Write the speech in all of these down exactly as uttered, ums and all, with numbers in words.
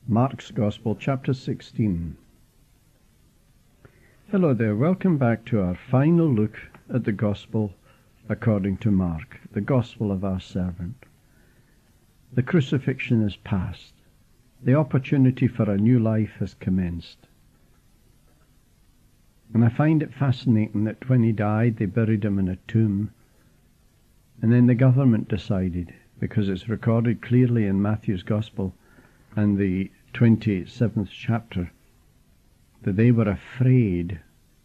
Mark's Gospel, chapter sixteen. Hello there, welcome back to our final look at the Gospel according to Mark, the Gospel of our servant. The crucifixion is past. The opportunity for a new life has commenced. And I find it fascinating that when he died, they buried him in a tomb. And then the government decided, because it's recorded clearly in Matthew's Gospel and the twenty-seventh chapter, that they were afraid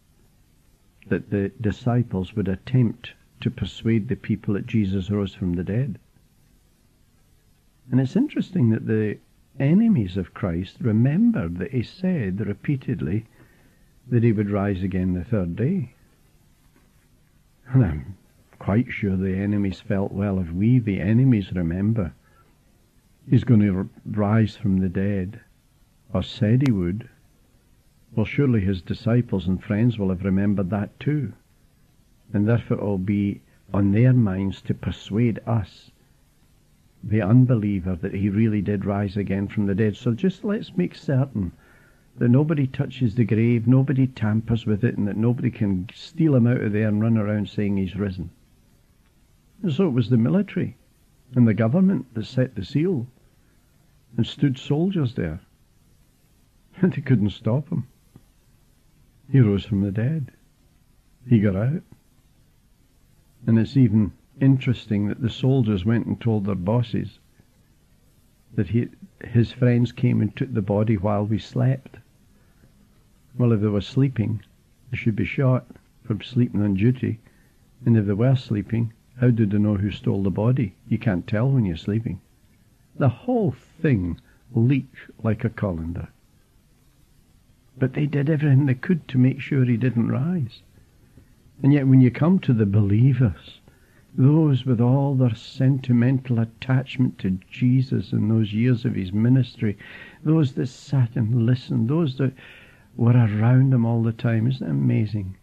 that the disciples would attempt to persuade the people that Jesus rose from the dead. And it's interesting that the enemies of Christ remembered that he said repeatedly that he would rise again the third day. And I'm quite sure the enemies felt, well, if we, the enemies, remember he's going to rise from the dead, or said he would, well, surely his disciples and friends will have remembered that too. And therefore it will be on their minds to persuade us, the unbeliever, that he really did rise again from the dead. So just let's make certain that nobody touches the grave, nobody tampers with it, and that nobody can steal him out of there and run around saying he's risen. And so it was the military and the government that set the seal and stood soldiers there. And they couldn't stop him. He rose from the dead. He got out. And it's even interesting that the soldiers went and told their bosses that he, his friends came and took the body while we slept. Well, if they were sleeping, they should be shot for sleeping on duty. And if they were sleeping, how did they know who stole the body? You can't tell when you're sleeping. The whole thing leaked like a colander. But they did everything they could to make sure he didn't rise. And yet when you come to the believers, those with all their sentimental attachment to Jesus in those years of his ministry, those that sat and listened, those that were around him all the time, isn't it amazing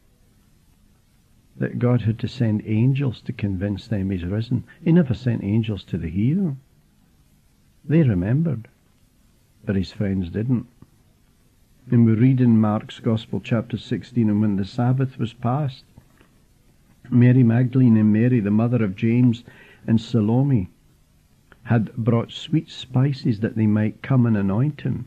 that God had to send angels to convince them he's risen? He never sent angels to the hero. They remembered, but his friends didn't. And we read in Mark's Gospel, chapter sixteen, and when the Sabbath was past, Mary Magdalene and Mary, the mother of James, and Salome had brought sweet spices that they might come and anoint him.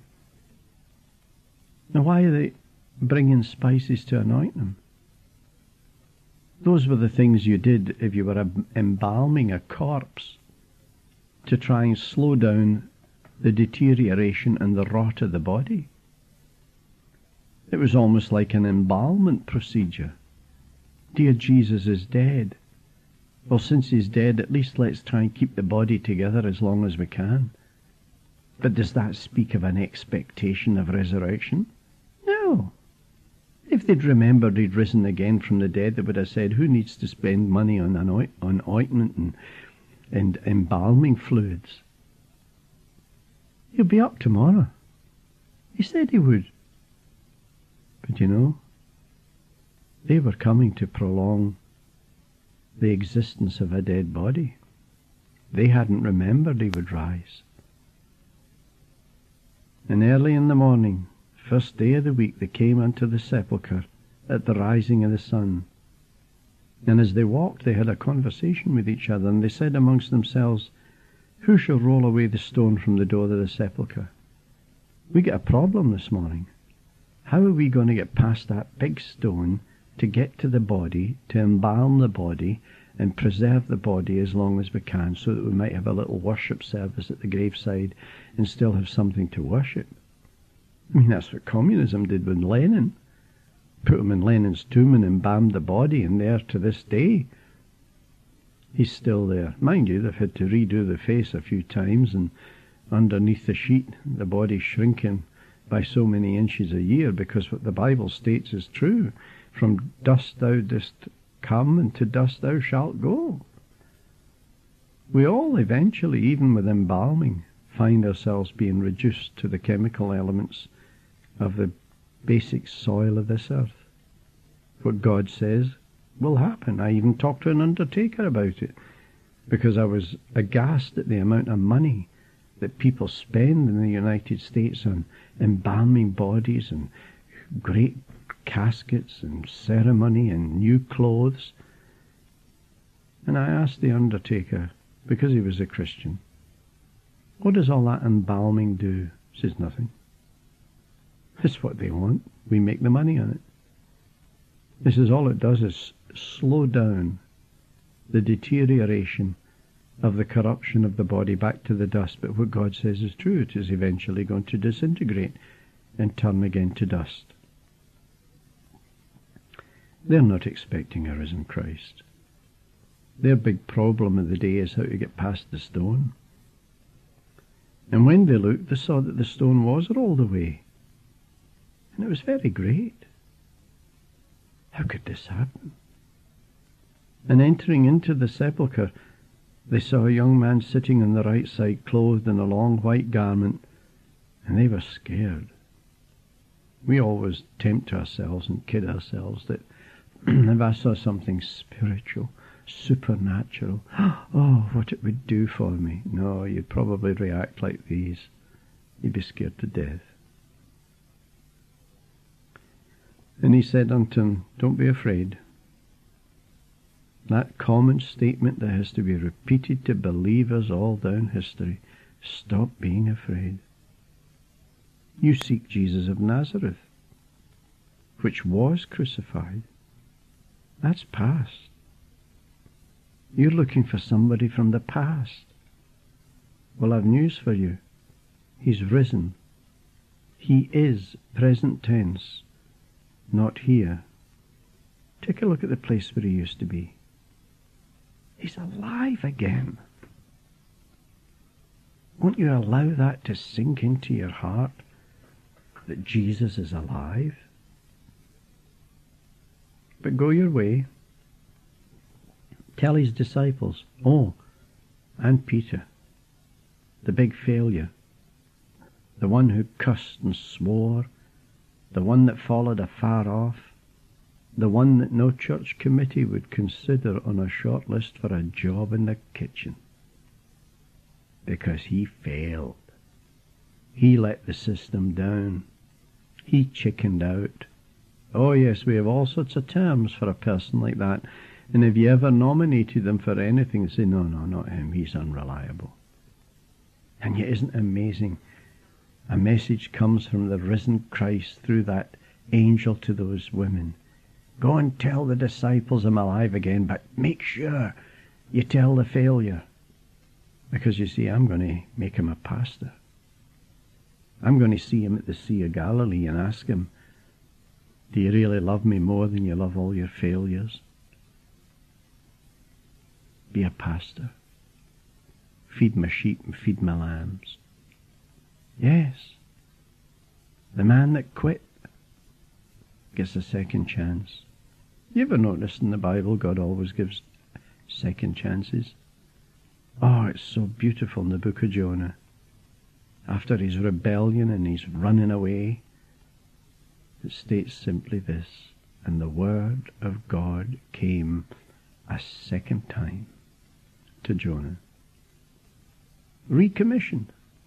Now, why are they bringing spices to anoint him? Those were the things you did if you were embalming a corpse, to try and slow down the deterioration and the rot of the body. It was almost like an embalmment procedure. Dear Jesus is dead. Well, since he's dead, at least let's try and keep the body together as long as we can. But does that speak of an expectation of resurrection? No. If they'd remembered he'd risen again from the dead, they would have said, who needs to spend money on, an oint- on ointment and, and embalming fluids? He'll be up tomorrow. He said he would. But you know, they were coming to prolong the existence of a dead body. They hadn't remembered he would rise. And early in the morning, first day of the week, they came unto the sepulchre at the rising of the sun. And as they walked, they had a conversation with each other, and they said amongst themselves, who shall roll away the stone from the door of the sepulchre? We get a problem this morning. How are we going to get past that big stone to get to the body, to embalm the body, and preserve the body as long as we can, so that we might have a little worship service at the graveside and still have something to worship? I mean, that's what communism did with Lenin. Put him in Lenin's tomb and embalmed the body, and there to this day, he's still there. Mind you, they've had to redo the face a few times, and underneath the sheet, the body's shrinking by so many inches a year, because what the Bible states is true. From dust thou didst come, and to dust thou shalt go. We all eventually, even with embalming, find ourselves being reduced to the chemical elements of the basic soil of this earth. What God says will happen. I even talked to an undertaker about it, because I was aghast at the amount of money that people spend in the United States on embalming bodies and great caskets and ceremony and new clothes. And I asked the undertaker, because he was a Christian, what does all that embalming do? He says, nothing. It's what they want. We make the money on it. This is all it does is slow down the deterioration of the corruption of the body back to the dust. But what God says is true. It is eventually going to disintegrate and turn again to dust. They're not expecting a risen Christ. Their big problem of the day is how to get past the stone. And when they looked, they saw that the stone was rolled away. And it was very great. How could this happen? And entering into the sepulchre, they saw a young man sitting on the right side, clothed in a long white garment, and they were scared. We always tempt ourselves and kid ourselves that if I saw something spiritual, supernatural, oh, what it would do for me. No, you'd probably react like these. You'd be scared to death. And he said unto him, don't be afraid. That common statement that has to be repeated to believers all down history. Stop being afraid. You seek Jesus of Nazareth, which was crucified. That's past. You're looking for somebody from the past. Well, I've news for you. He's risen. He is present tense, not here. Take a look at the place where he used to be. He's alive again. Won't you allow that to sink into your heart, that Jesus is alive? But go your way. Tell his disciples, oh, and Peter, the big failure, the one who cussed and swore, the one that followed afar off, the one that no church committee would consider on a short list for a job in the kitchen, because he failed. He let the system down. He chickened out. Oh yes, we have all sorts of terms for a person like that. And if you ever nominated them for anything, they say, no, no, not him, he's unreliable. And yet isn't it amazing? A message comes from the risen Christ through that angel to those women. Go and tell the disciples I'm alive again, but make sure you tell the failure. Because you see, I'm going to make him a pastor. I'm going to see him at the Sea of Galilee and ask him, do you really love me more than you love all your failures? Be a pastor. Feed my sheep and feed my lambs. Yes. The man that quit gets a second chance. You ever noticed in the Bible God always gives second chances? Oh, it's so beautiful in the book of Jonah. After his rebellion and his running away, it states simply this, and the word of God came a second time to Jonah. Recommissioned.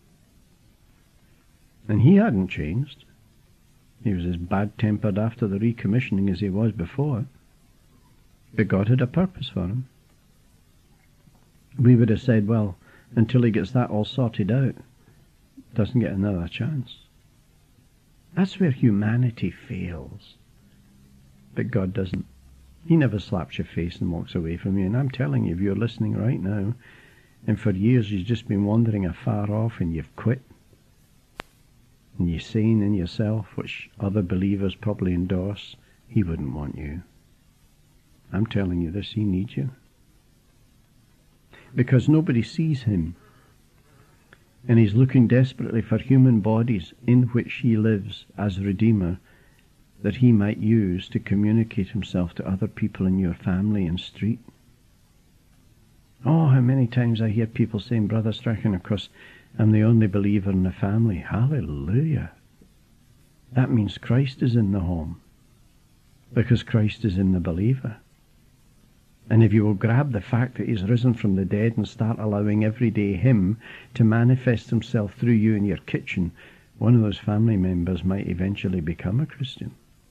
And he hadn't changed. He was as bad-tempered after the recommissioning as he was before. But God had a purpose for him. We would have said, well, until he gets that all sorted out, doesn't get another chance. That's where humanity fails. But God doesn't. He never slaps your face and walks away from you. And I'm telling you, if you're listening right now, and for years you've just been wandering afar off and you've quit, and you're saying in yourself, which other believers probably endorse, he wouldn't want you. I'm telling you this, he needs you. Because nobody sees him. And he's looking desperately for human bodies in which he lives as Redeemer, that he might use to communicate himself to other people in your family and street. Oh, how many times I hear people saying, Brother Strachan, of course, I'm the only believer in the family. Hallelujah. That means Christ is in the home, because Christ is in the believer. And if you will grab the fact that he's risen from the dead and start allowing every day him to manifest himself through you in your kitchen, one of those family members might eventually become a Christian.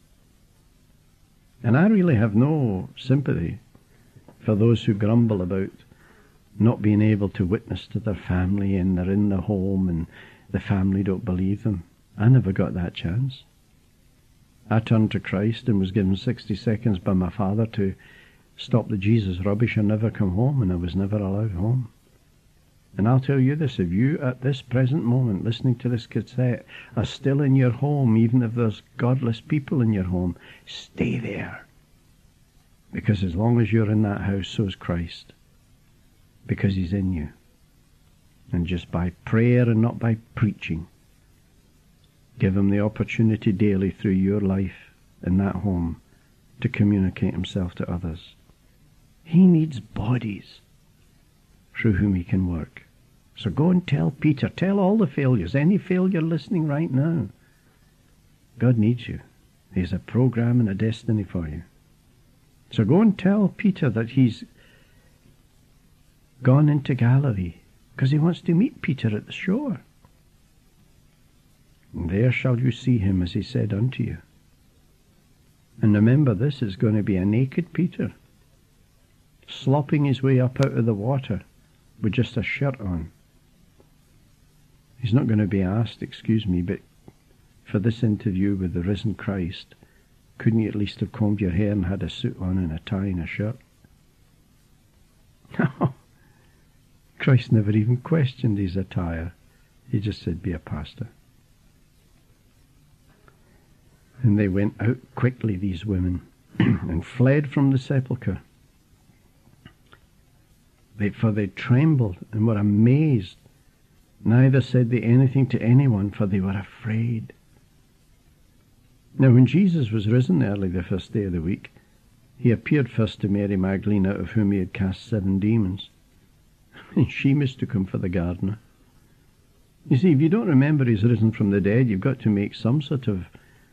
And I really have no sympathy for those who grumble about not being able to witness to their family, and they're in the home and the family don't believe them. I never got that chance. I turned to Christ and was given sixty seconds by my father to stop the Jesus rubbish and never come home, and I was never allowed home. And I'll tell you this, if you at this present moment listening to this cassette are still in your home, even if there's godless people in your home, stay there. Because as long as you're in that house, so is Christ. Because he's in you. And just by prayer and not by preaching, give him the opportunity daily through your life in that home to communicate himself to others. He needs bodies through whom he can work. So go and tell Peter, tell all the failures, any failure listening right now. God needs you. He has a program and a destiny for you. So go and tell Peter that he's gone into Galilee because he wants to meet Peter at the shore. And there shall you see him as he said unto you. And remember, this is going to be a naked Peter, slopping his way up out of the water with just a shirt on. He's not going to be asked, excuse me, but for this interview with the risen Christ, couldn't you at least have combed your hair and had a suit on and a tie and a shirt? No. Christ never even questioned his attire. He just said, be a pastor. And they went out quickly, these women, and fled from the sepulchre. They, for they trembled and were amazed. Neither said they anything to anyone, for they were afraid. Now when Jesus was risen early the first day of the week, he appeared first to Mary Magdalene, out of whom he had cast seven demons. And she mistook him for the gardener. You see, if you don't remember he's risen from the dead, you've got to make some sort of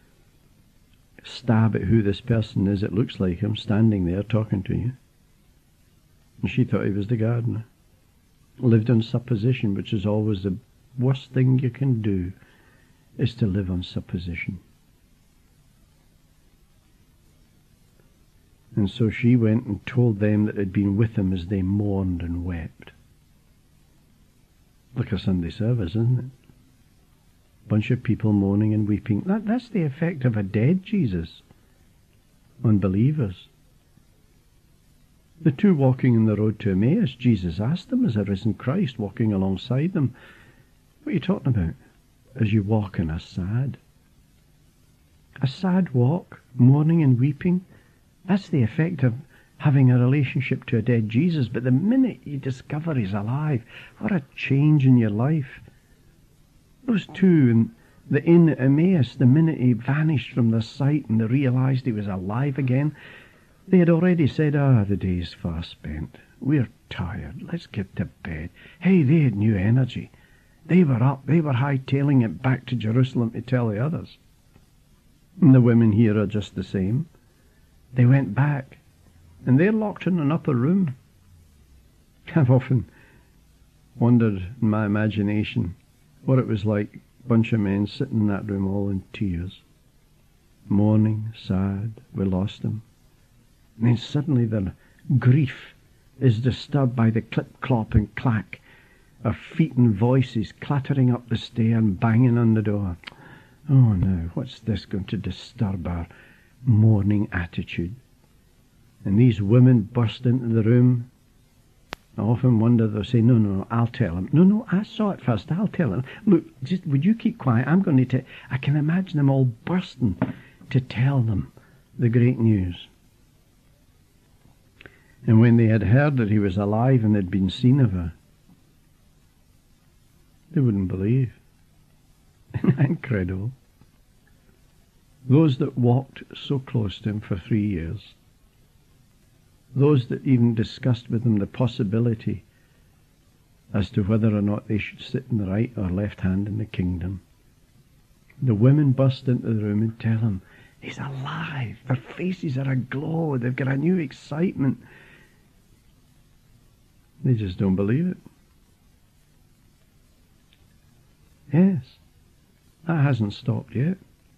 stab at who this person is that looks like him, standing there talking to you. And she thought he was the gardener. Lived on supposition, which is always the worst thing you can do, is to live on supposition. And so she went and told them that had been with him as they mourned and wept. Like a Sunday service, isn't it? Bunch of people moaning and weeping. That, that's the effect of a dead Jesus on believers. The two walking in the road to Emmaus, Jesus asked them as a risen Christ walking alongside them, what are you talking about? As you walk in a sad, a sad walk, mourning and weeping. That's the effect of having a relationship to a dead Jesus. But the minute you discover he's alive, what a change in your life. Those two in the inn at Emmaus, the minute he vanished from their sight and they realized he was alive again, they had already said, ah, the day's far spent. We're tired. Let's get to bed. Hey, they had new energy. They were up. They were hightailing it back to Jerusalem to tell the others. And the women here are just the same. They went back, and they're locked in an upper room. I've often wondered in my imagination what it was like, a bunch of men sitting in that room all in tears, mourning, sad, we lost him. And then suddenly their grief is disturbed by the clip-clop and clack of feet and voices clattering up the stair and banging on the door. Oh no, what's this going to disturb our mourning attitude? And these women burst into the room. I often wonder, they'll say, no, no, no, I'll tell him. No, no, I saw it first, I'll tell him. Look, just would you keep quiet? I'm going to tell. I can imagine them all bursting to tell them the great news. And when they had heard that he was alive and had been seen of her, they wouldn't believe. Incredible. Those that walked so close to him for three years, those that even discussed with him the possibility as to whether or not they should sit in the right or left hand in the kingdom, the women burst into the room and tell him, he's alive. Their faces are aglow. They've got a new excitement. They just don't believe it. Yes, that hasn't stopped yet.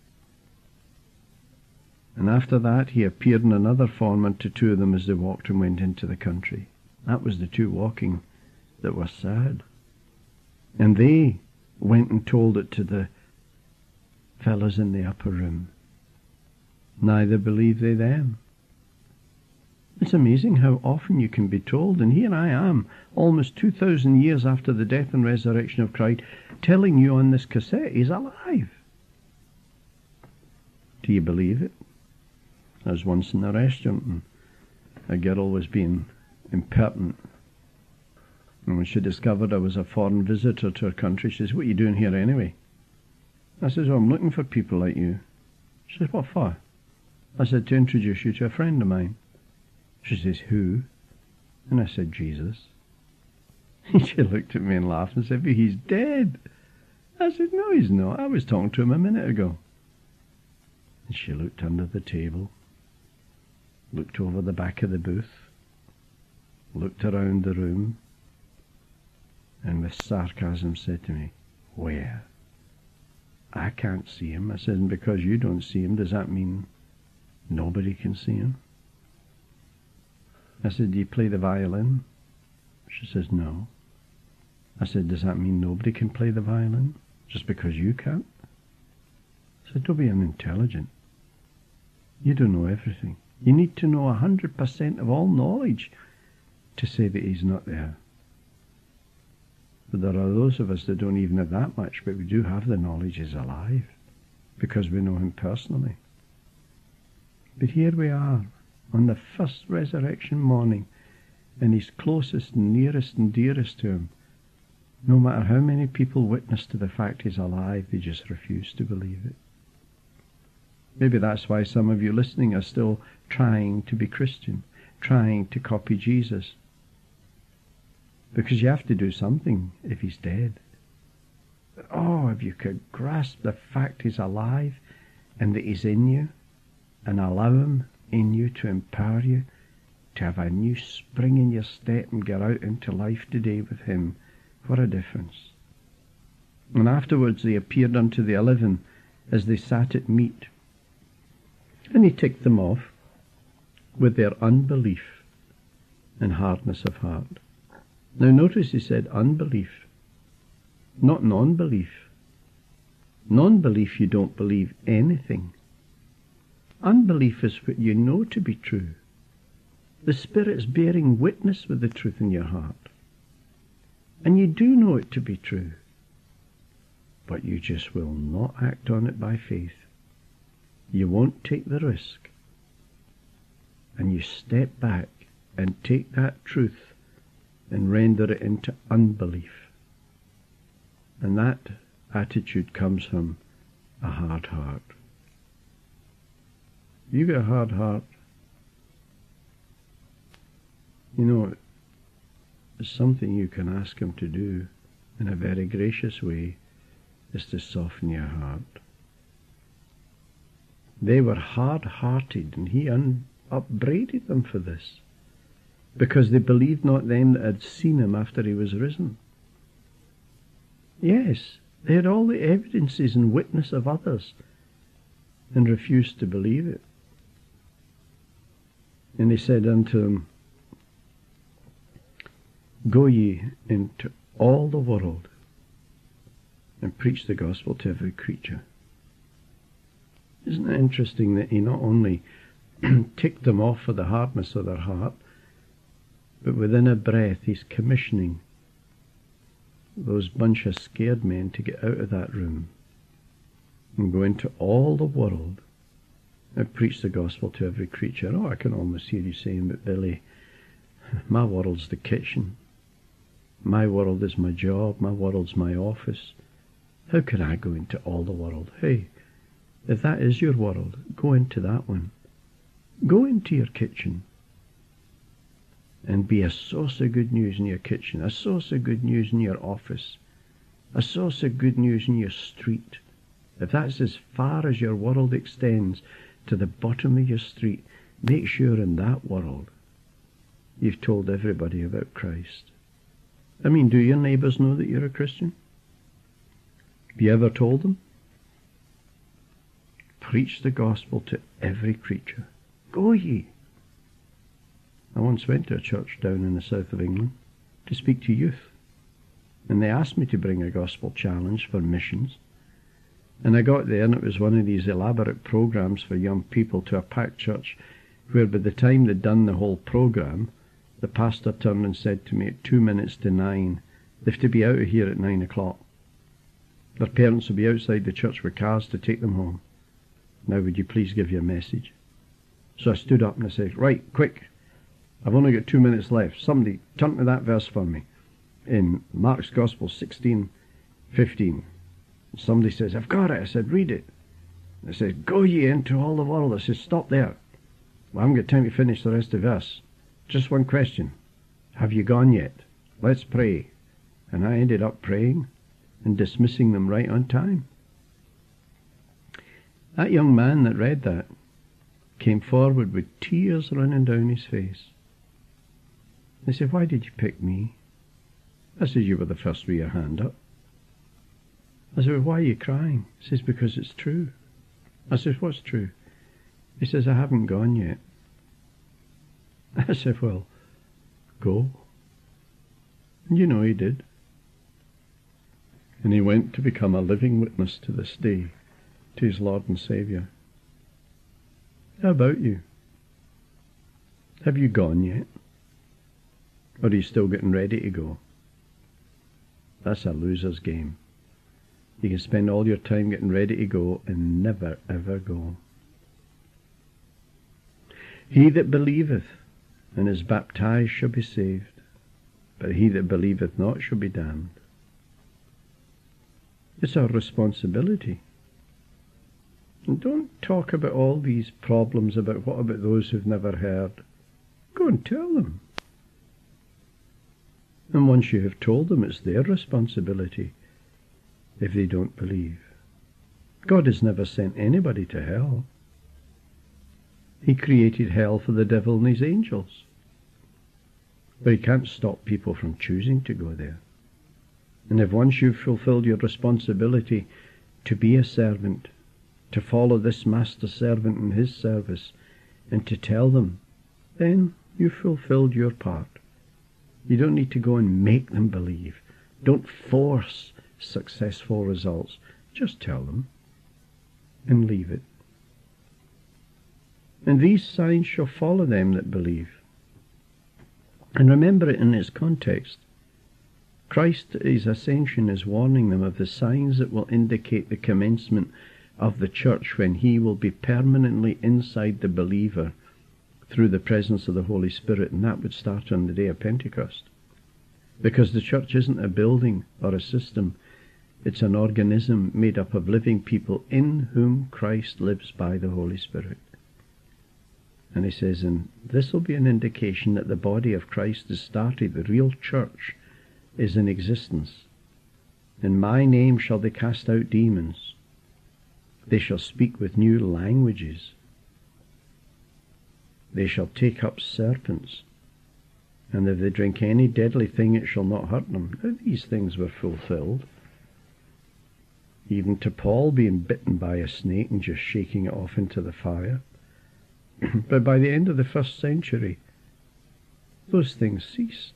And after that he appeared in another form unto two of them as they walked and went into the country. That was the two walking that were sad. And they went and told it to the fellows in the upper room. Neither believed they them. It's amazing how often you can be told, and here I am, almost two thousand years after the death and resurrection of Christ, telling you on this cassette he's alive. Do you believe it? I was once in a restaurant and a girl was being impertinent. And when she discovered I was a foreign visitor to her country, she says, "What are you doing here anyway?" I says, "Oh, I'm looking for people like you." She says, "What for?" I said, "To introduce you to a friend of mine." She says, "Who?" And I said, "Jesus." And she looked at me and laughed and said, "But he's dead." I said, "No, he's not. I was talking to him a minute ago." And she looked under the table, looked over the back of the booth, looked around the room, and with sarcasm said to me, "Where? I can't see him." I said, "And because you don't see him, does that mean nobody can see him?" I said, "Do you play the violin?" She says, "No." I said, "Does that mean nobody can play the violin just because you can't?" I said, "Don't be unintelligent. You don't know everything. You need to know a hundred percent of all knowledge to say that he's not there." But there are those of us that don't even have that much, but we do have the knowledge he's alive because we know him personally. But here we are on the first resurrection morning, and he's closest and nearest and dearest to him. No matter how many people witness to the fact he's alive, they just refuse to believe it. Maybe that's why some of you listening are still trying to be Christian, trying to copy Jesus. Because you have to do something if he's dead. But oh, if you could grasp the fact he's alive and that he's in you, and allow him in you to empower you to have a new spring in your step and get out into life today with him, what a difference. And afterwards they appeared unto the eleven as they sat at meat, and he ticked them off with their unbelief and hardness of heart. Now notice he said unbelief, not non-belief. Non-belief, you don't believe anything. Unbelief is what you know to be true. The Spirit's bearing witness with the truth in your heart. And you do know it to be true. But you just will not act on it by faith. You won't take the risk. And you step back and take that truth and render it into unbelief. And that attitude comes from a hard heart. You got a hard heart. You know, it's something you can ask him to do in a very gracious way, is to soften your heart. They were hard-hearted, and he un- upbraided them for this, because they believed not them that had seen him after he was risen. Yes, they had all the evidences and witness of others, and refused to believe it. And he said unto them, "Go ye into all the world and preach the gospel to every creature." Isn't it interesting that he not only ticked them off for the hardness of their heart, but within a breath he's commissioning those bunch of scared men to get out of that room and go into all the world and preach the gospel to every creature. Oh, I can almost hear you saying, "But Billy, my world's the kitchen. My world is my job. My world's my office. How can I go into all the world?" Hey, if that is your world, go into that one. Go into your kitchen and be a source of good news in your kitchen, a source of good news in your office, a source of good news in your street. If that's as far as your world extends, to the bottom of your street, make sure in that world you've told everybody about Christ. I mean, do your neighbours know that you're a Christian? Have you ever told them? Preach the gospel to every creature. Go ye. I once went to a church down in the south of England to speak to youth, and they asked me to bring a gospel challenge for missions. And I got there, and it was one of these elaborate programs for young people to a packed church, where by the time they'd done the whole program, the pastor turned and said to me at two minutes to nine, they've to be out of here at nine o'clock. Their parents will be outside the church with cars to take them home. Now would you please give your message? So I stood up and I said, right, quick, I've only got two minutes left. Somebody turn to that verse for me in Mark's Gospel sixteen fifteen. Somebody says, I've got it. I said, read it. I said, go ye into all the world. I said, stop there. Well, I haven't got time to finish the rest of the verse. Just one question. Have you gone yet? Let's pray. And I ended up praying and dismissing them right on time. That young man that read that came forward with tears running down his face. They said, why did you pick me? I said, you were the first with your hand up. I said, well, why are you crying? He says, because it's true. I said, what's true? He says, I haven't gone yet. I said, well, go. And you know he did. And he went to become a living witness to this day to his Lord and Saviour. How about you? Have you gone yet? Or are you still getting ready to go? That's a loser's game. You can spend all your time getting ready to go and never ever go. He that believeth and is baptized shall be saved, but he that believeth not shall be damned. It's our responsibility. And don't talk about all these problems about what about those who've never heard. Go and tell them. And once you have told them, it's their responsibility if they don't believe. God has never sent anybody to hell. He created hell for the devil and his angels. But he can't stop people from choosing to go there. And if once you've fulfilled your responsibility to be a servant, to follow this master servant in his service, and to tell them, then you've fulfilled your part. You don't need to go and make them believe. Don't force successful results. Just tell them and leave it. And these signs shall follow them that believe. And remember it in its context. Christ's ascension is warning them of the signs that will indicate the commencement of the church when he will be permanently inside the believer through the presence of the Holy Spirit, and that would start on the day of Pentecost. Because the church isn't a building or a system, it's an organism made up of living people in whom Christ lives by the Holy Spirit. And he says, and this will be an indication that the body of Christ is started, the real church is in existence. In my name shall they cast out demons. They shall speak with new languages. They shall take up serpents. And if they drink any deadly thing, it shall not hurt them. Now, these things were fulfilled. Even to Paul being bitten by a snake and just shaking it off into the fire. But by the end of the first century, those things ceased.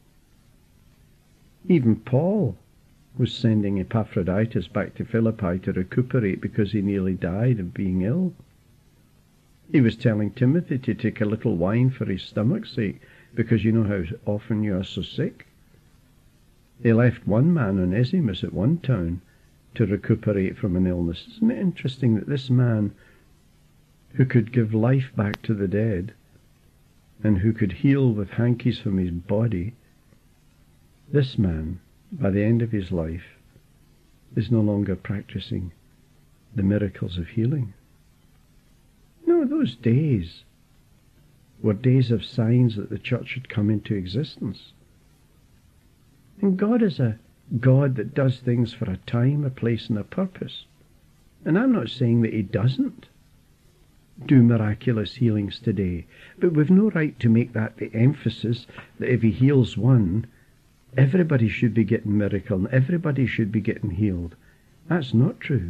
Even Paul was sending Epaphroditus back to Philippi to recuperate because he nearly died of being ill. He was telling Timothy to take a little wine for his stomach's sake, because you know how often you are so sick. They left one man, Onesimus, at one town to recuperate from an illness. Isn't it interesting that this man, who could give life back to the dead, and who could heal with hankies from his body, this man, by the end of his life, is no longer practicing the miracles of healing. No, those days were days of signs that the church had come into existence. And God is a God that does things for a time, a place, and a purpose. And I'm not saying that he doesn't do miraculous healings today, but we've no right to make that the emphasis, that if he heals one, everybody should be getting miracle and everybody should be getting healed. That's not true.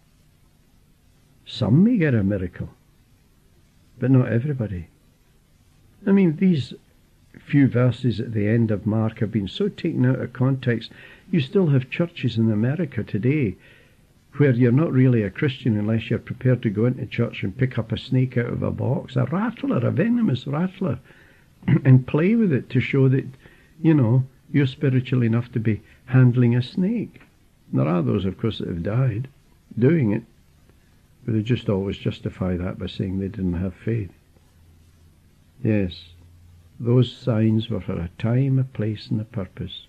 Some may get a miracle, but not everybody. I mean, these few verses at the end of Mark have been so taken out of context. You still have churches in America today where you're not really a Christian unless you're prepared to go into church and pick up a snake out of a box, a rattler, a venomous rattler, and play with it to show that, you know, you're spiritual enough to be handling a snake. There are those, of course, that have died doing it, but they just always justify that by saying they didn't have faith. Yes, those signs were for a time, a place, and a purpose.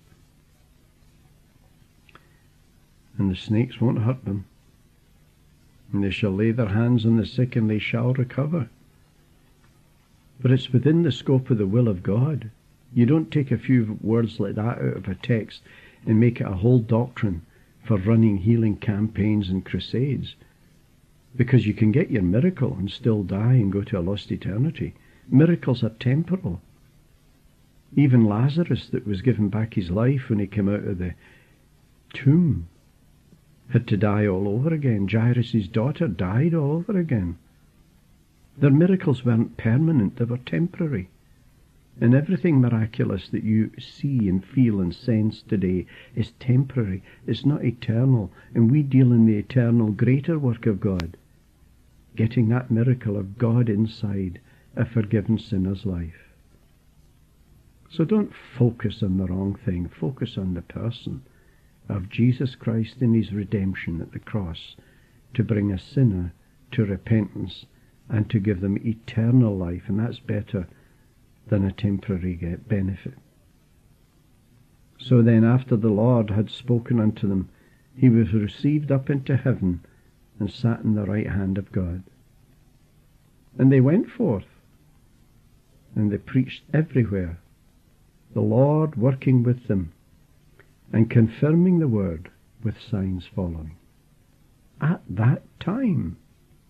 And the snakes won't hurt them. And they shall lay their hands on the sick, and they shall recover. But it's within the scope of the will of God. You don't take a few words like that out of a text and make it a whole doctrine for running healing campaigns and crusades. Because you can get your miracle and still die and go to a lost eternity. Miracles are temporal. Even Lazarus, that was given back his life when he came out of the tomb, had to die all over again. Jairus' daughter died all over again. Their miracles weren't permanent, they were temporary. And everything miraculous that you see and feel and sense today is temporary. It's not eternal. And we deal in the eternal, greater work of God, getting that miracle of God inside a forgiven sinner's life. So don't focus on the wrong thing. Focus on the person of Jesus Christ in his redemption at the cross to bring a sinner to repentance and to give them eternal life, and that's better than a temporary benefit. So then, after the Lord had spoken unto them, he was received up into heaven and sat in the right hand of God. And they went forth, and they preached everywhere, the Lord working with them, and confirming the word with signs following. At that time.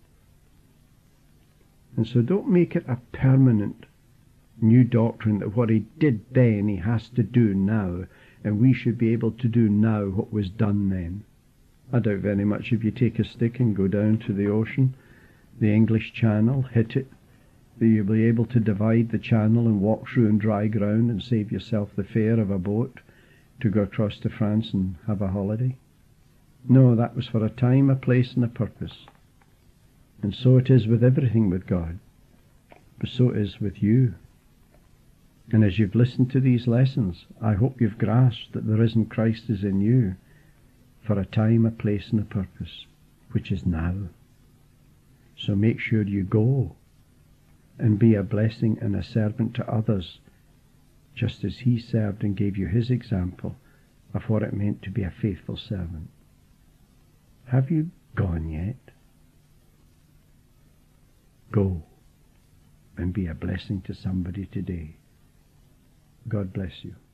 And so don't make it a permanent new doctrine that what he did then he has to do now, and we should be able to do now what was done then. I doubt very much if you take a stick and go down to the ocean, the English Channel, hit it, that you'll be able to divide the channel and walk through on dry ground and save yourself the fare of a boat to go across to France and have a holiday. No, that was for a time, a place, and a purpose. And so it is with everything with God, but so it is with you. And as you've listened to these lessons, I hope you've grasped that the risen Christ is in you for a time, a place, and a purpose, which is now. So make sure you go and be a blessing and a servant to others, just as he served and gave you his example of what it meant to be a faithful servant. Have you gone yet? Go and be a blessing to somebody today. God bless you.